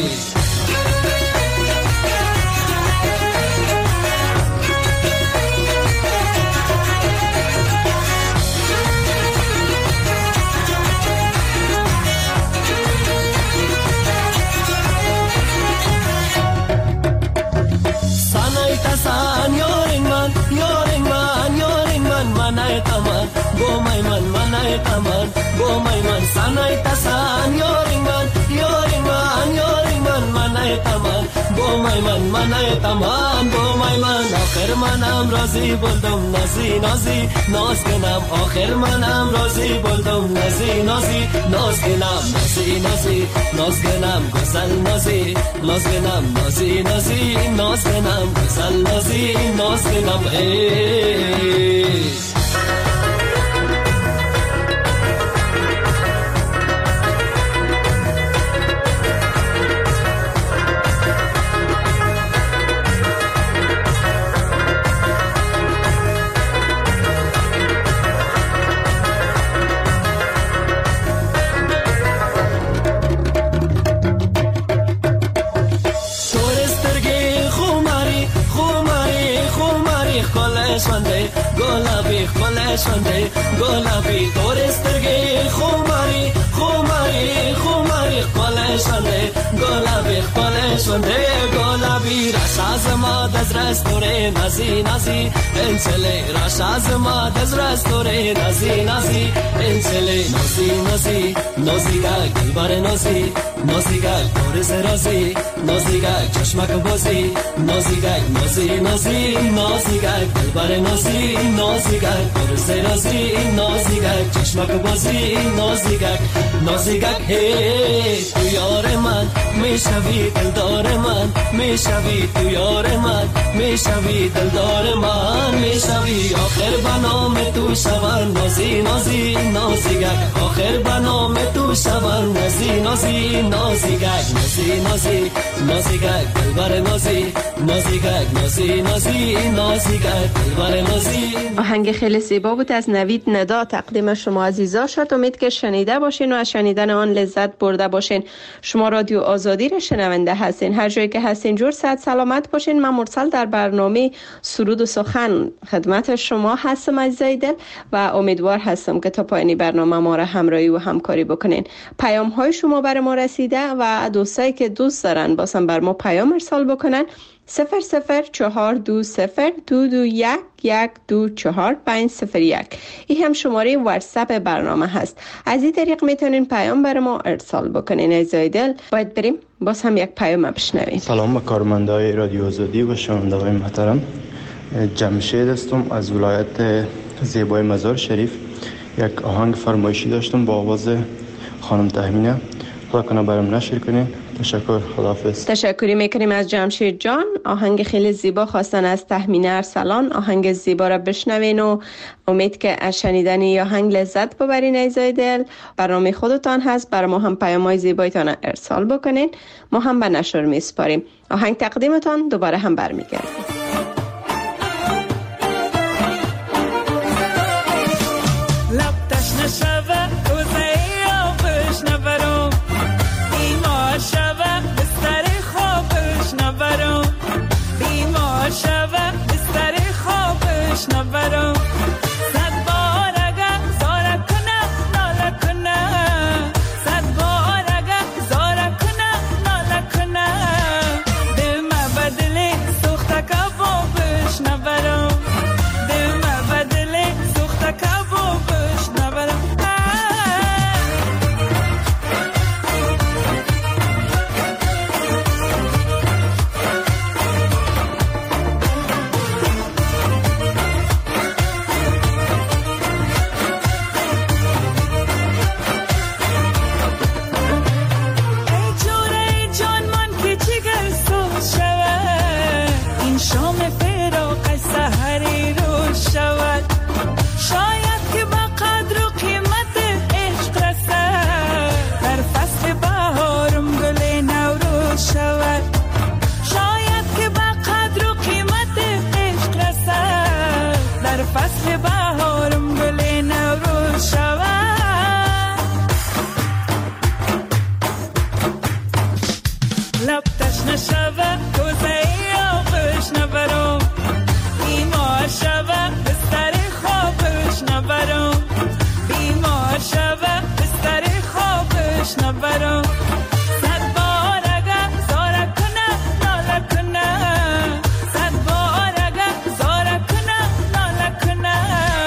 San yaren man منای تمام بو میمن منای تمام بو میمن سنای تسان یورینگان منای تمام بو میمن منای تمام بو میمن آخر منم راضی بولدم نازی نازی ناز کنم آخر منم راضی بولدم نازی نازی ناز کنم نازی نازی ناز کنم گسل نازی ناز کنم نازی نازی ناز کنم گسل نازی ناز کنم شنده گلابی دورسترگی خماری خماری خماری خاله شنده گلابی خاله شنده گلابی رش از ما دز رستوره نازی نازی انسله رش از ما دز رستوره نازی نازی انسله نازی نازی نازیگا گلبر نازی نازیگا دورز رازی نازیگا چشمک بازی نازیگا نازی نازی نازیگا گلبر نازی نازیگا دورز رازی نازیگا چشمک بازی نازیگا نازیگا هی تو یار من میشوی دلدار من میشوی تو یار من میشوی دلدار من میشوی آخر بنام تو شوان نازی نازی نازیگا آخر بنام تو شوان نازی نازی نازیگا نازی نازی نازیگا دلبر نازی نازیگا نازی نازی نازیگا دلبر نازی. آهنگ خیلی زیبا بود از نوید ندا تقدیم شما عزیزا شد. امید که شنیده باشین و از شنیدن آن لذت برده باشین. شما رادیو آزادی را شنونده هستین، هر جایی که هستین جور صحت سلامت باشین. من مرسل در برنامه سرود و سخن خدمت شما هستم عزیزای دل و امیدوار هستم که تا پایان برنامه ما را همراهی و همکاری بکنین. پیام های شما بر ما رسیده و دوستایی که دوست دارن باسم بر ما پیام ارسال بکنن 0042022112450 این هم شماره واتساپ برنامه هست. از این طریق میتونین پیام بر ما ارسال بکنین. عزیزای دل باید بریم باز هم یک پیام بشنویم. سلام به کارمندای رادیو آزادی و شنوندگان محترم. جمشید هستم از ولایت زیبای مزار شریف. یک آهنگ فرمایشی داشتم با آواز خانم تهمینه، خدا کنه برام نشر کنین. تشکر، خداحافظ. تشکری میکنیم از جمشید جان. آهنگ خیلی زیبا خواستن از تهمینه ارسلان. آهنگ زیبا را بشنوین و امید که از شنیدن این آهنگ لذت ببرین. عزیزای دل برنامه خودتان هست، برای ما هم پیام‌های زیبایتان ارسال بکنین، ما هم به نشر میسپاریم. آهنگ تقدیمتان دوباره هم برمیگردیم. نبرم صد بار اگر زاره کنه ناله کنه صد بار اگر زاره کنه ناله کنه دل ما بدلی سوخته کبابش نبرم دل ما بدلی سوخته کبابش نبرم فصل بهارم گل نوروز شود لب تشنه شود کوزه آبش نبرم بیمار شود بستر خوابش نبرم بیمار شود بستر خوابش نبرم صد بار اگر زاره کنه ناله کنه صد بار اگر زاره کنه ناله کنه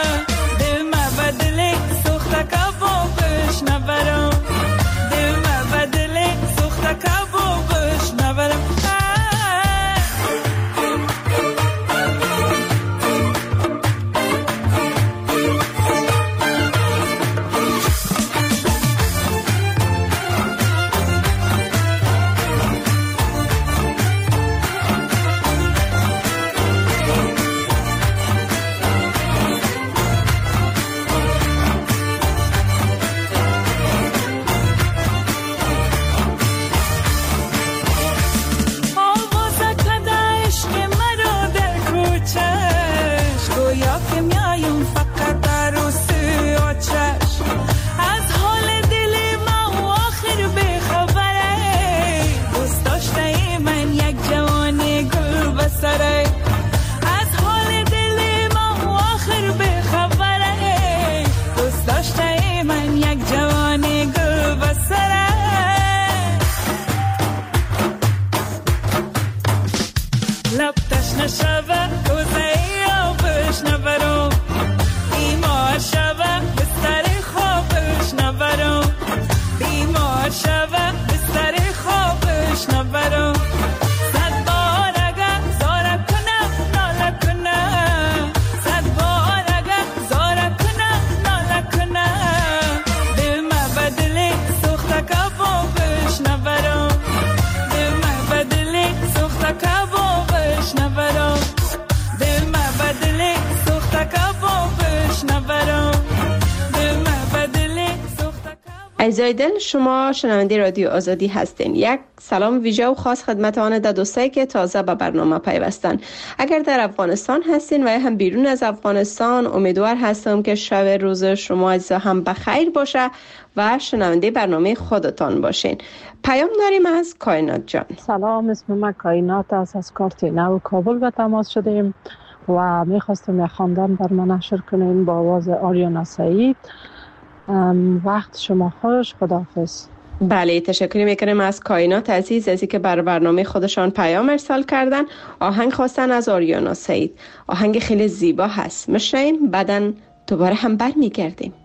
عزیزای دل، شما شنونده رادیو آزادی هستین. یک سلام ویژه و خاص خدمت آن دوستایی که تازه به برنامه پیوستن. اگر در افغانستان هستین و یا هم بیرون از افغانستان، امیدوار هستم که شب روز شما عزیزا هم بخیر باشه و شنونده برنامه خودتان باشین. پیام داریم از کائنات جان. سلام، اسم من کائنات است. از کارت نو کابل به تماس شدیم و میخواستم یک خواندن بر ما نشر کنیم با آواز آریانا سعید. وقت شما خوش، خداحافظ. بله، تشکر میکنیم از کائنات عزیز از اینکه بر برنامه خودشان پیام ارسال کردن. آهنگ خواستن از آریانا سعید. آهنگ خیلی زیبا هست، میشنویم، بعداً دوباره هم برمیگردیم.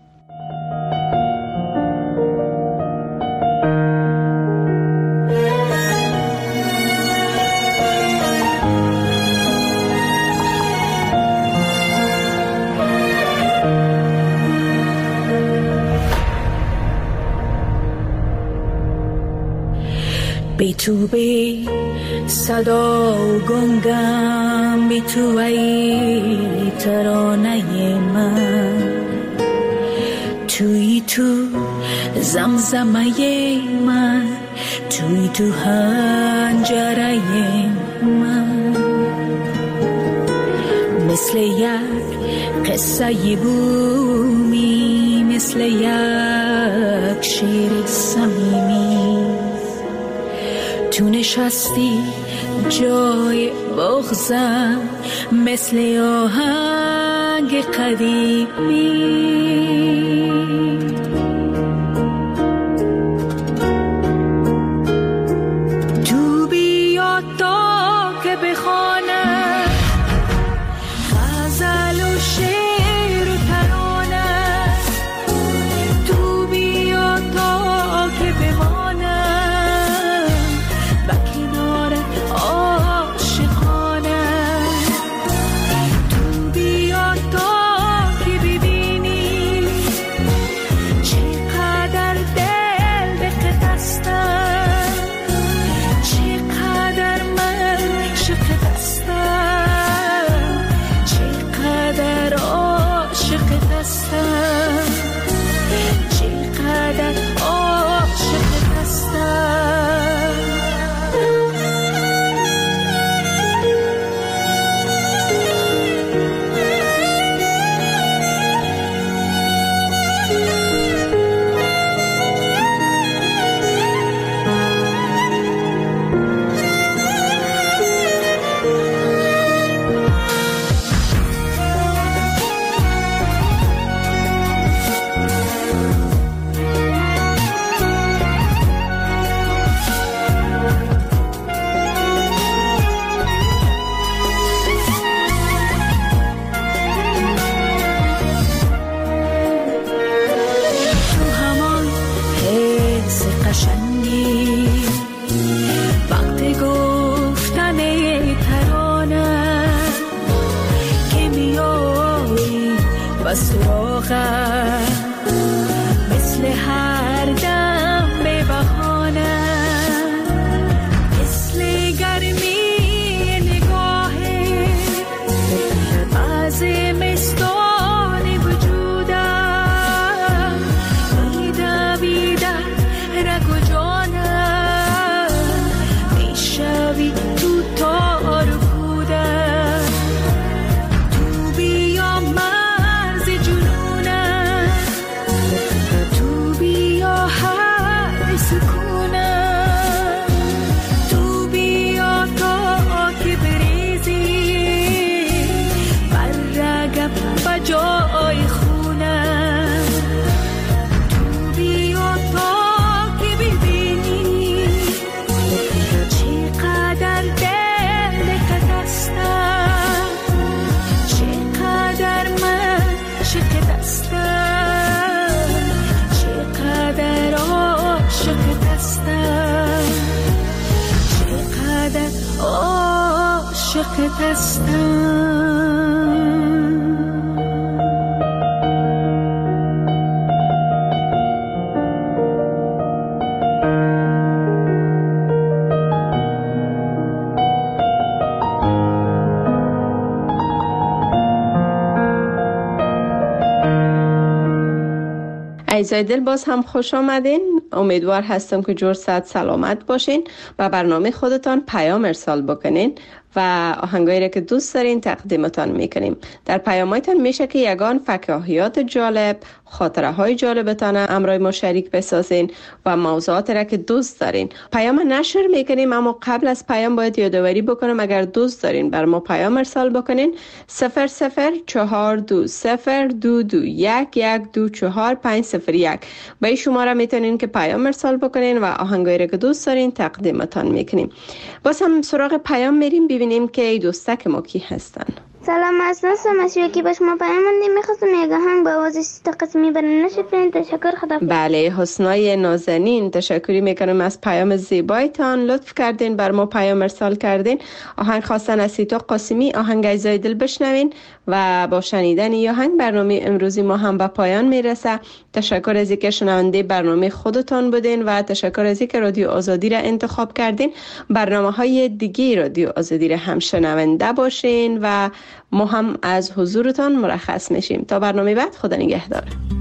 بی تو بی صدا و گنگم، بی تو ای ترانه من، توی تو زمزمه من، توی تو حنجره من، مثل یک قصه بومی، مثل یک شعر صمیمی، تو نشستی جای بغضم، مثل آهنگ قدیمی. تو بیا تا که بخوانم غزل و شعر و ترانه، تو بیا تا که بمانم مثل هر دم به بهانه، مثل گرمی نگاهه از مستان وجودم، میدویده رگ و جانم، میشوی تو تار و پودم، تو بیا مرز جنونم، تو بیا هر سکونم، تو بیا تا که بریزی بر رگم بجای خونم، تو بیا تا که ببینی چقدر دلت هستم، چقدر من شکستم، چقدر عاشقت هستم، چقدر عاشقت هستم. عزیزای دل باز هم خوش آمدین. امیدوار هستم که جور صحت سلامت باشین و برنامه خودتان پیام ارسال بکنین و آهنگایی را که دوست دارین تقدیمتان میکنیم. در پیامایتان میشه که یگان فکاهیات جالب، خاطره های جالبتان امرای ما شریک بسازین و موضوعات را که دوست دارین. پیام نشر میکنیم، اما قبل از پیام باید یادآوری بکنم اگر دوست دارین بر ما پیام ارسال بکنین 0042022112450 به این شماره میتونین که پیام ارسال بکنین و آهنگایی را که دوست دارین تقدیمتان میکنیم. باز هم سراغ پیام میریم ببینیم که دوستک ما کی هستن. سلام، از ناصر که باش ما پیام مندیم. میخواستم یک آهنگ با آواز 3 قسمی برای نشفرین. تشکر، خدا. بله، حسنای نازنین تشکری میکنم از پیام زیبایتان. لطف کردین بر ما پیام ارسال کردین. آهنگ خواستن از 3 قسمی. آهنگ عزیزای دل بشنوین و با شنیدن این آهنگ برنامه امروزی ما هم به پایان میرسه. تشکر از اینکه شنونده برنامه خودتان بودین و تشکر از اینکه رادیو آزادی را انتخاب کردین. برنامه‌های دیگه رادیو آزادی را هم شنونده باشین و ما هم از حضورتان مرخص میشیم. تا برنامه بعد، خدا نگهدار.